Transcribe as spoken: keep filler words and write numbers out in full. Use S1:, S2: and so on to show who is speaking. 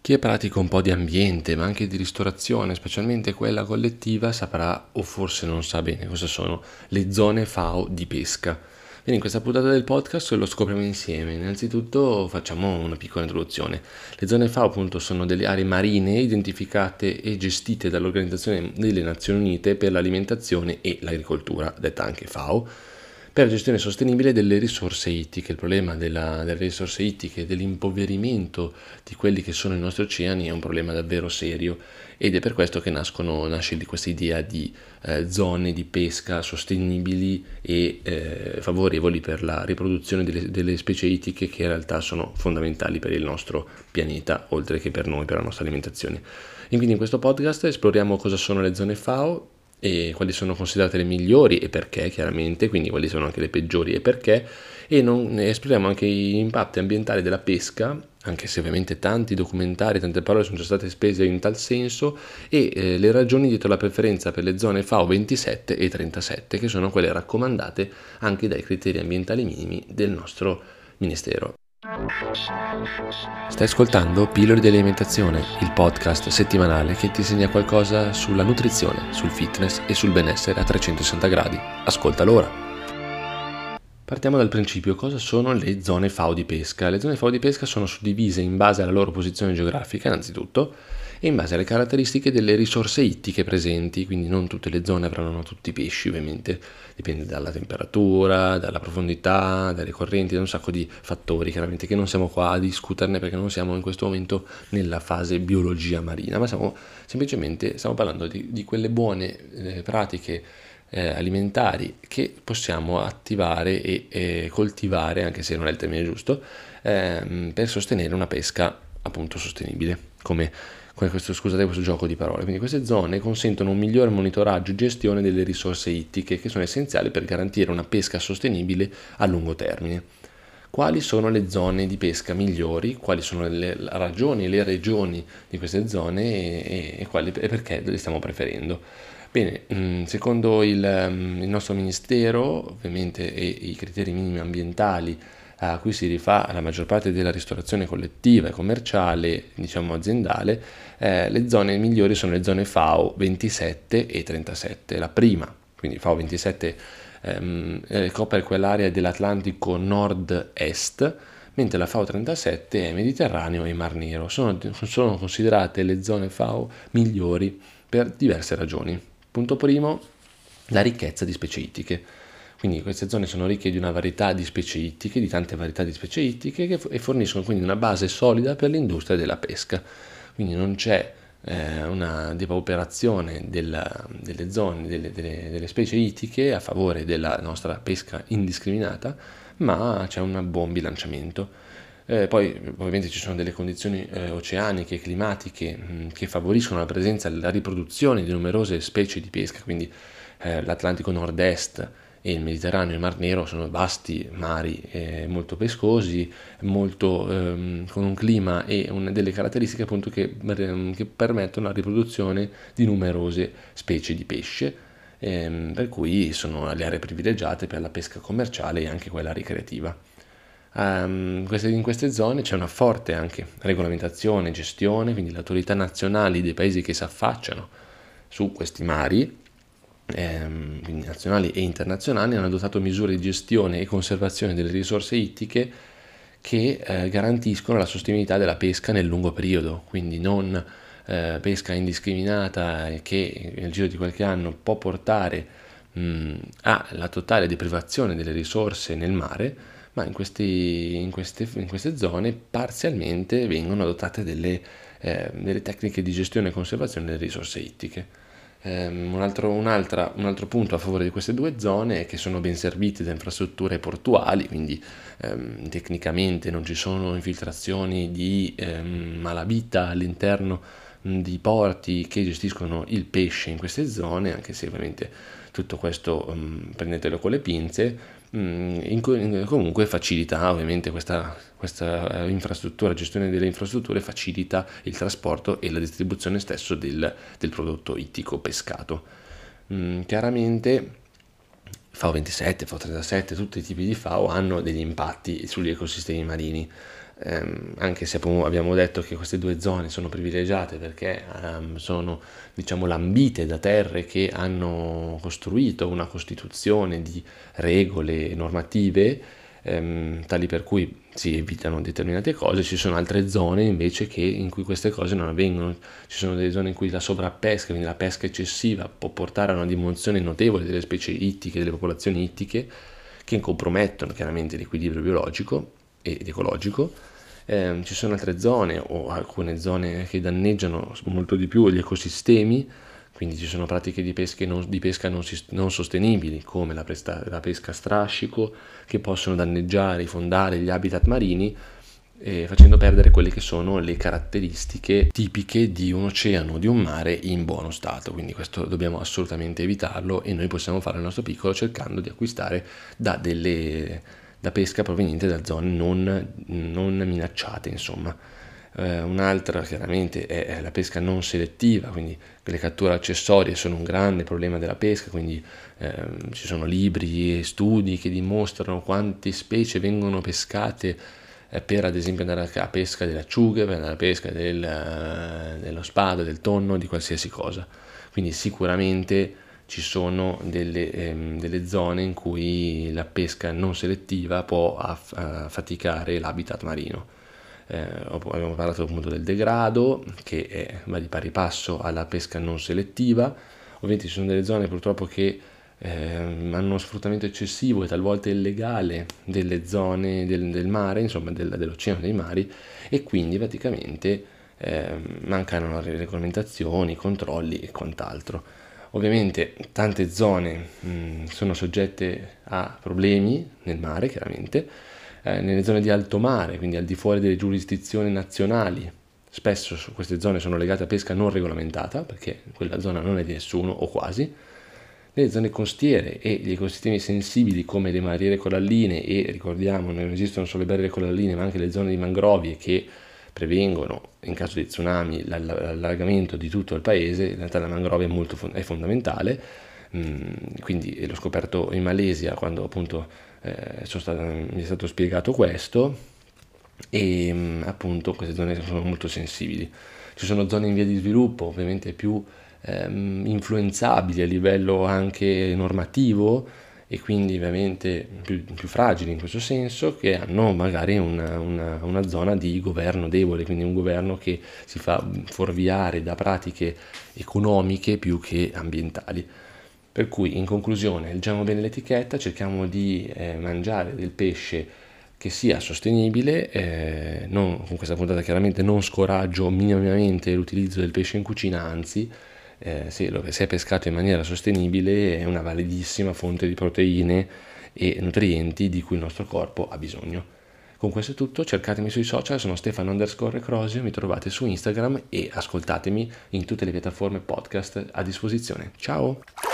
S1: Chi è pratico un po' di ambiente, ma anche di ristorazione, specialmente quella collettiva, saprà o forse non sa bene cosa sono le zone FAO di pesca. Quindi in questa puntata del podcast lo scopriamo insieme. Innanzitutto facciamo una piccola introduzione. Le zone FAO appunto sono delle aree marine identificate e gestite dall'Organizzazione delle Nazioni Unite per l'alimentazione e l'agricoltura, detta anche FAO, per la gestione sostenibile delle risorse ittiche. Il problema della, delle risorse ittiche e dell'impoverimento di quelli che sono i nostri oceani è un problema davvero serio ed è per questo che nascono, nasce di questa idea di eh, zone di pesca sostenibili e eh, favorevoli per la riproduzione delle, delle specie ittiche che in realtà sono fondamentali per il nostro pianeta, oltre che per noi, per la nostra alimentazione. E quindi in questo podcast esploriamo cosa sono le zone FAO e quali sono considerate le migliori e perché, chiaramente, quindi quali sono anche le peggiori e perché, e non, esploriamo anche gli impatti ambientali della pesca, anche se ovviamente tanti documentari, tante parole sono già state spese in tal senso, e eh, le ragioni dietro la preferenza per le zone FAO ventisette e trentasette, che sono quelle raccomandate anche dai criteri ambientali minimi del nostro Ministero. Stai ascoltando Pillole di Alimentazione, il podcast settimanale che ti insegna qualcosa sulla nutrizione, sul fitness e sul benessere a trecentosessanta gradi. Ascoltalo ora! Partiamo dal principio: cosa sono le zone FAO di pesca? Le zone FAO di pesca sono suddivise in base alla loro posizione geografica, innanzitutto, e in base alle caratteristiche delle risorse ittiche presenti, quindi non tutte le zone avranno tutti i pesci, ovviamente, dipende dalla temperatura, dalla profondità, dalle correnti, da un sacco di fattori, chiaramente, che non siamo qua a discuterne perché non siamo in questo momento nella fase biologia marina, ma siamo semplicemente stiamo parlando di, di quelle buone eh, pratiche eh, alimentari che possiamo attivare e eh, coltivare, anche se non è il termine giusto, ehm, per sostenere una pesca appunto sostenibile, come questo, scusate questo gioco di parole. Quindi queste zone consentono un migliore monitoraggio e gestione delle risorse ittiche, che sono essenziali per garantire una pesca sostenibile a lungo termine. Quali sono le zone di pesca migliori? Quali sono le ragioni e le regioni di queste zone e, e, quali, e perché le stiamo preferendo? Bene, secondo il, il nostro Ministero, ovviamente, e i criteri minimi ambientali a cui si rifà la maggior parte della ristorazione collettiva e commerciale, diciamo aziendale, eh, le zone migliori sono le zone FAO ventisette e trentasette. La prima, quindi FAO ventisette, ehm, eh, copre quell'area dell'Atlantico nord-est, mentre la FAO trentasette è Mediterraneo e Mar Nero. Sono, sono considerate le zone FAO migliori per diverse ragioni. Punto primo, la ricchezza di specie ittiche. Quindi queste zone sono ricche di una varietà di specie ittiche, di tante varietà di specie ittiche, che e forniscono quindi una base solida per l'industria della pesca. Quindi non c'è eh, una depauperazione della, delle zone, delle, delle, delle specie ittiche a favore della nostra pesca indiscriminata, ma c'è un buon bilanciamento. Eh, poi ovviamente ci sono delle condizioni eh, oceaniche e climatiche mh, che favoriscono la presenza e la riproduzione di numerose specie di pesca, quindi eh, l'Atlantico nord-est e il Mediterraneo e il Mar Nero sono vasti mari eh, molto pescosi, molto, ehm, con un clima e una delle caratteristiche appunto che, ehm, che permettono la riproduzione di numerose specie di pesce, ehm, per cui sono le aree privilegiate per la pesca commerciale e anche quella ricreativa. Um, in queste zone c'è una forte anche regolamentazione e gestione, quindi le autorità nazionali dei paesi che si affacciano su questi mari, ehm, quindi nazionali e internazionali, hanno adottato misure di gestione e conservazione delle risorse ittiche che eh, garantiscono la sostenibilità della pesca nel lungo periodo, quindi non eh, pesca indiscriminata che nel giro di qualche anno può portare mh, alla totale deprivazione delle risorse nel mare, ma in, questi, in, queste, in queste zone parzialmente vengono adottate delle, eh, delle tecniche di gestione e conservazione delle risorse ittiche. Um, un, altro, un, altra, un altro punto a favore di queste due zone è che sono ben servite da infrastrutture portuali, quindi um, tecnicamente non ci sono infiltrazioni di um, malavita all'interno um, di porti che gestiscono il pesce in queste zone, anche se ovviamente tutto questo um, prendetelo con le pinze. In, in, comunque facilita ovviamente questa, questa infrastruttura, gestione delle infrastrutture facilita il trasporto e la distribuzione stesso del, del prodotto ittico pescato. Mm, chiaramente FAO ventisette, FAO trentasette, tutti i tipi di FAO hanno degli impatti sugli ecosistemi marini. ehm, anche se abbiamo detto che queste due zone sono privilegiate perché ehm, sono, diciamo, lambite da terre che hanno costruito una costituzione di regole normative, ehm, tali per cui si evitano determinate cose. Ci sono altre zone invece che, in cui queste cose non avvengono. Ci sono delle zone in cui la sovrappesca, quindi la pesca eccessiva, può portare a una diminuzione notevole delle specie ittiche, delle popolazioni ittiche, che compromettono chiaramente l'equilibrio biologico ed ecologico. Eh, ci sono altre zone o alcune zone che danneggiano molto di più gli ecosistemi, quindi ci sono pratiche di pesca non, di pesca non, non sostenibili, come la, presta, la pesca a strascico, che possono danneggiare i fondali, gli habitat marini, eh, facendo perdere quelle che sono le caratteristiche tipiche di un oceano, di un mare in buono stato. Quindi questo dobbiamo assolutamente evitarlo, e noi possiamo fare il nostro piccolo cercando di acquistare da delle da pesca proveniente da zone non, non minacciate, insomma. Eh, un'altra chiaramente è la pesca non selettiva, quindi le catture accessorie sono un grande problema della pesca, quindi ehm, ci sono libri e studi che dimostrano quante specie vengono pescate eh, per, ad esempio, andare a pesca delle acciughe, per andare a pesca del, eh, dello spado, del tonno, di qualsiasi cosa. Quindi sicuramente ci sono delle, ehm, delle zone in cui la pesca non selettiva può aff- affaticare l'habitat marino. Eh, abbiamo parlato appunto del degrado, che è, va di pari passo alla pesca non selettiva. Ovviamente ci sono delle zone purtroppo che eh, hanno uno sfruttamento eccessivo e talvolta illegale delle zone del, del mare, insomma del, dell'oceano, dei mari, e quindi praticamente eh, mancano le regolamentazioni, i controlli e quant'altro. Ovviamente tante zone mh, sono soggette a problemi nel mare, chiaramente. Eh, nelle zone di alto mare, quindi al di fuori delle giurisdizioni nazionali, spesso queste zone sono legate a pesca non regolamentata, perché quella zona non è di nessuno o quasi. Nelle zone costiere e gli ecosistemi sensibili come le barriere coralline, e ricordiamo non esistono solo le barriere coralline ma anche le zone di mangrovie che prevengono in caso di tsunami l'allargamento di tutto il paese. In realtà la mangrovia è, molto, è fondamentale, quindi l'ho scoperto in Malesia quando appunto eh, stato, mi è stato spiegato questo, e appunto queste zone sono molto sensibili. Ci sono zone in via di sviluppo, ovviamente più ehm, influenzabili a livello anche normativo, e quindi ovviamente più, più fragili in questo senso, che hanno magari una, una, una zona di governo debole, quindi un governo che si fa fuorviare da pratiche economiche più che ambientali. Per cui, in conclusione, leggiamo bene l'etichetta, cerchiamo di eh, mangiare del pesce che sia sostenibile. Eh, non, con questa puntata chiaramente non scoraggio minimamente l'utilizzo del pesce in cucina, anzi, eh, se, lo, se è pescato in maniera sostenibile è una validissima fonte di proteine e nutrienti di cui il nostro corpo ha bisogno. Con questo è tutto, cercatemi sui social, sono Stefano underscore Crosio, mi trovate su Instagram e ascoltatemi in tutte le piattaforme podcast a disposizione. Ciao!